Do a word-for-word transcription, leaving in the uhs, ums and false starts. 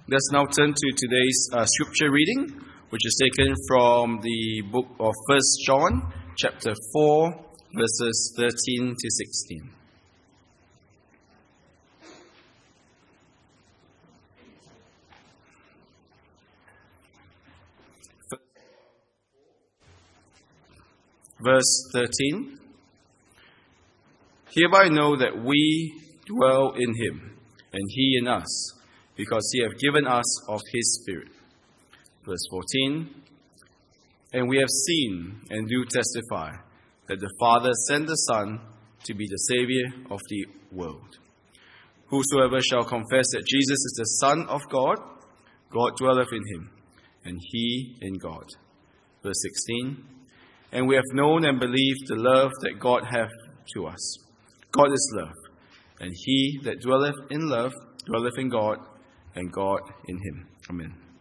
Let's now turn to today's uh, scripture reading, which is taken from the book of First John, chapter four, verses thirteen to sixteen. Verse thirteen. Hereby know that we dwell in him, and he in us, because he hath given us of his Spirit. Verse fourteen. And we have seen and do testify that the Father sent the Son to be the Saviour of the world. Whosoever shall confess that Jesus is the Son of God, God dwelleth in him, and he in God. Verse sixteen. And we have known and believed the love that God hath to us. God is love, and he that dwelleth in love dwelleth in God, and God in him. Amen.